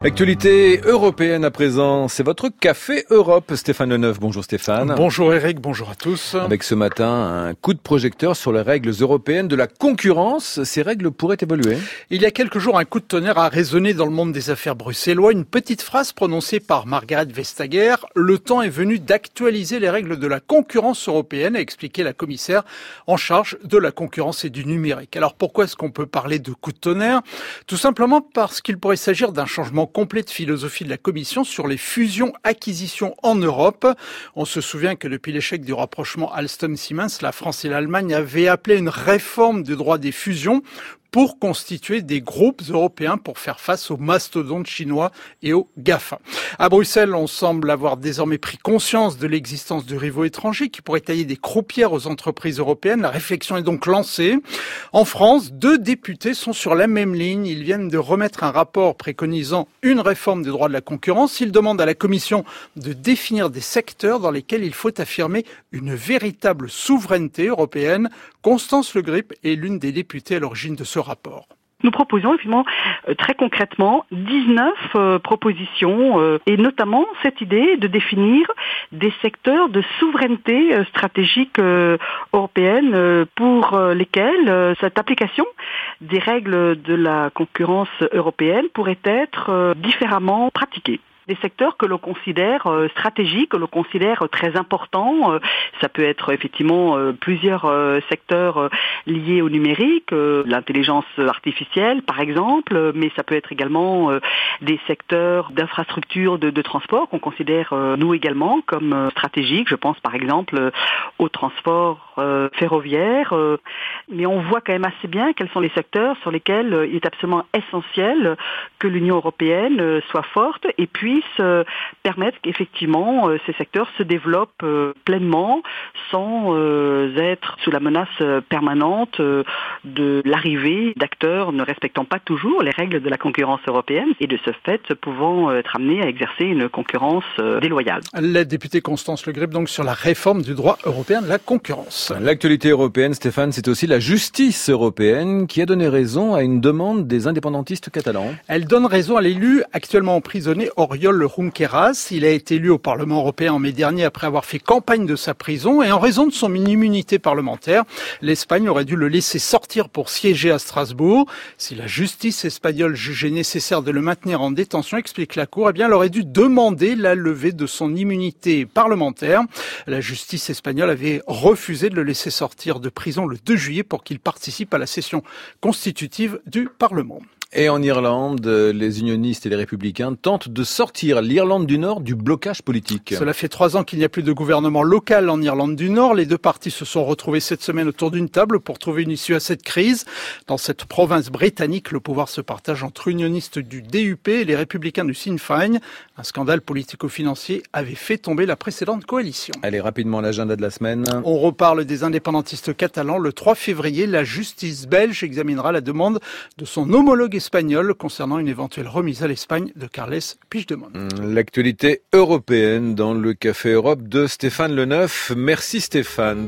L'actualité européenne à présent, c'est votre Café Europe. Stéphane Leneuf, bonjour Stéphane. Bonjour Eric, bonjour à tous. Avec ce matin, un coup de projecteur sur les règles européennes de la concurrence. Ces règles pourraient évoluer. Il y a quelques jours, un coup de tonnerre a résonné dans le monde des affaires bruxellois. Une petite phrase prononcée par Margrethe Vestager. Le temps est venu d'actualiser les règles de la concurrence européenne, a expliqué la commissaire en charge de la concurrence et du numérique. Alors pourquoi est-ce qu'on peut parler de coup de tonnerre ? Tout simplement parce qu'il pourrait s'agir d'un changement complet de philosophie de la Commission sur les fusions-acquisitions en Europe. On se souvient que depuis l'échec du rapprochement Alstom-Siemens, la France et l'Allemagne avaient appelé une réforme du droit des fusions pour constituer des groupes européens pour faire face aux mastodontes chinois et aux GAFA. À Bruxelles, on semble avoir désormais pris conscience de l'existence de rivaux étrangers qui pourraient tailler des croupières aux entreprises européennes. La réflexion est donc lancée. En France, 2 députés sont sur la même ligne. Ils viennent de remettre un rapport préconisant une réforme du droit de la concurrence. Ils demandent à la Commission de définir des secteurs dans lesquels il faut affirmer une véritable souveraineté européenne. Constance Le Grip est l'une des députées à l'origine de ce rapport. Nous proposons effectivement très concrètement 19 propositions et notamment cette idée de définir des secteurs de souveraineté stratégique européenne pour lesquels cette application des règles de la concurrence européenne pourrait être différemment pratiquée. Des secteurs que l'on considère stratégiques, que l'on considère très importants. Ça peut être effectivement plusieurs secteurs liés au numérique, l'intelligence artificielle par exemple, mais ça peut être également des secteurs d'infrastructures de transport qu'on considère nous également comme stratégiques. Je pense par exemple au transport ferroviaire. Mais on voit quand même assez bien quels sont les secteurs sur lesquels il est absolument essentiel que l'Union européenne soit forte et puisse permettre qu'effectivement ces secteurs se développent pleinement sans être sous la menace permanente de l'arrivée d'acteurs ne respectant pas toujours les règles de la concurrence européenne et de ce fait pouvant être amenés à exercer une concurrence déloyale. La députée Constance Le Grip donc sur la réforme du droit européen de la concurrence. L'actualité européenne, Stéphane, c'est aussi la justice européenne qui a donné raison à une demande des indépendantistes catalans. Elle donne raison à l'élu actuellement emprisonné Oriol Junqueras. Il a été élu au Parlement européen en mai dernier après avoir fait campagne de sa prison et en raison de son immunité parlementaire, l'Espagne aurait dû le laisser sortir pour siéger à Strasbourg. Si la justice espagnole jugeait nécessaire de le maintenir en détention, explique la Cour, elle aurait dû demander la levée de son immunité parlementaire. La justice espagnole avait refusé de le laisser sortir de prison le 2 juillet pour qu'il participe à la session constitutive du Parlement. Et en Irlande, les unionistes et les républicains tentent de sortir l'Irlande du Nord du blocage politique. Cela fait 3 ans qu'il n'y a plus de gouvernement local en Irlande du Nord. Les 2 partis se sont retrouvés cette semaine autour d'une table pour trouver une issue à cette crise. Dans cette province britannique, le pouvoir se partage entre unionistes du DUP et les républicains du Sinn Féin. Un scandale politico-financier avait fait tomber la précédente coalition. Allez, rapidement l'agenda de la semaine. On reparle des indépendantistes catalans. Le 3 février, la justice belge examinera la demande de son homologue espagnol concernant une éventuelle remise à l'Espagne de Carles Puigdemont. L'actualité européenne dans le Café Europe de Stéphane Leneuf. Merci Stéphane.